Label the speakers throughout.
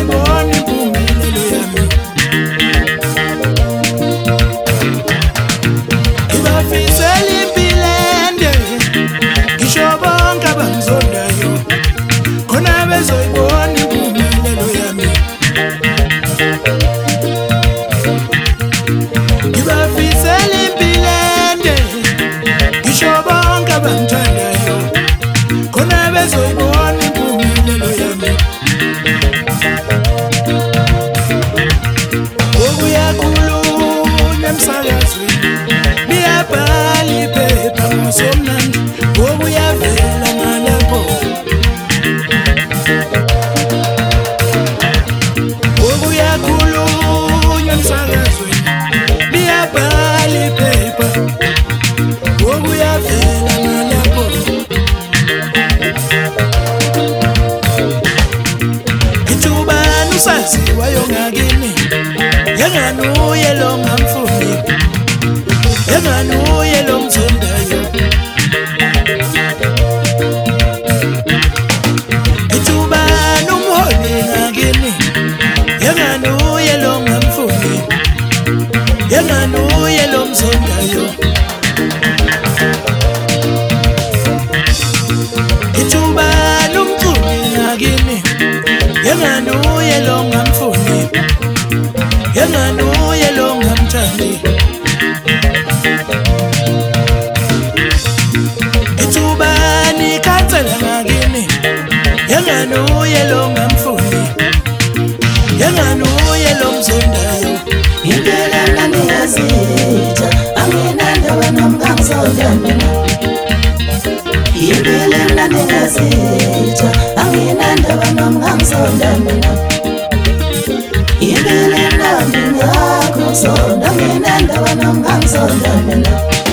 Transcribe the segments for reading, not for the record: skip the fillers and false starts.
Speaker 1: bezoyibona impumelelo yami. Ngibafisela impilo ende, ngisho bonke abangizondayo, khona bezoyibona impumelelo yami. Ngibafisela impilo ende, ngisho bonke abangithandayo, khona bezoyibona impumelelo yami. Okuyakhulunywa emsakazweni, liyabhala iphepha ngosomnandi, okuyavela ngalapho. Okuyakhulunywa emsakazweni, liyabhala iphepha, okuyavela ngalapho. Ithubani usaziwayo ngakini, yenganuye lo ngamfuni, yenganuye lo mzondayo. Ithubani umholi ngakini, yenganuye lo ngamfuni, yenganuye lo mzondayo. Ithubani umculi ngakini, yenganuye lo ngamfuni, yenganuye lo ngamthandi. Ithubani ikhansela ngakini, yenganuye lo ngamfuni, yenganuye lo mzondayo.
Speaker 2: Impela nami yazitha, anginandaba nomngangizonda mina. Impela nami yazitha, anginandaba nomngangizonda mina. Impela nami ngakuzonda, anginandaba nomngangizonda mina.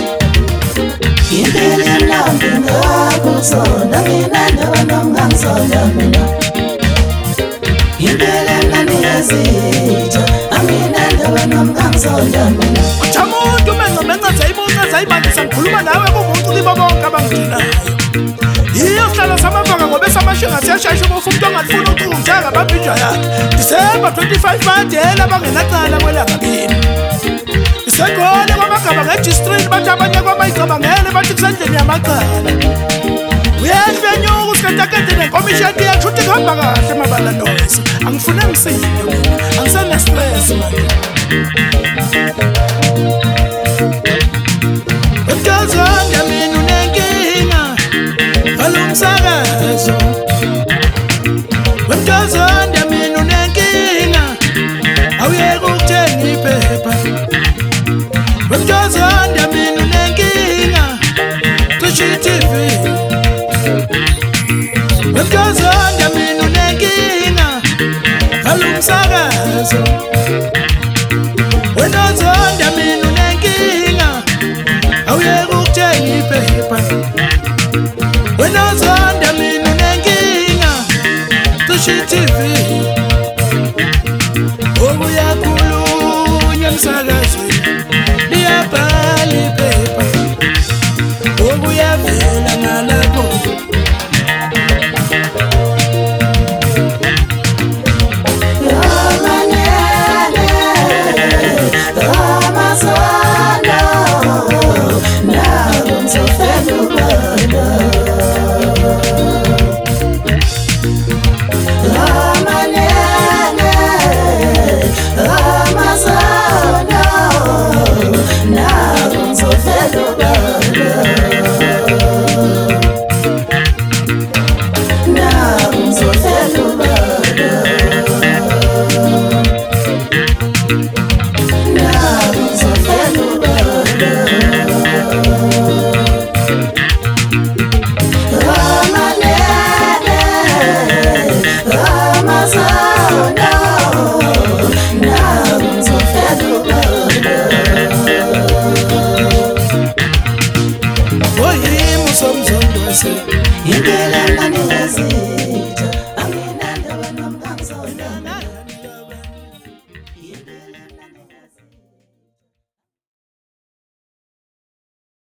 Speaker 2: Impela nami ngakuzonda, anginandaba nomngangizonda mina. Impela nami yazitha, anginandaba nomngangizonda mina.
Speaker 1: Umuntu mengaza ayibandisa ngikhuluma nawe kumuntu libo bonke abangidinayo. Iyo hlala samavanga ngoba esamashinga siyashayisha uma umuntu ongalifuna ukunjaka babhinja yakhe. December 25 badela bangenacala kwelanga kimi. Isekhona kwamagaba ngejistrini bathi abanye kwabayicabangele bathi kusendleni yamacala. Uyehlwenyuka usikhathakade nenkomisheni yethu ukuthi kuhamba kahle mabala noise. Angifune ngisinde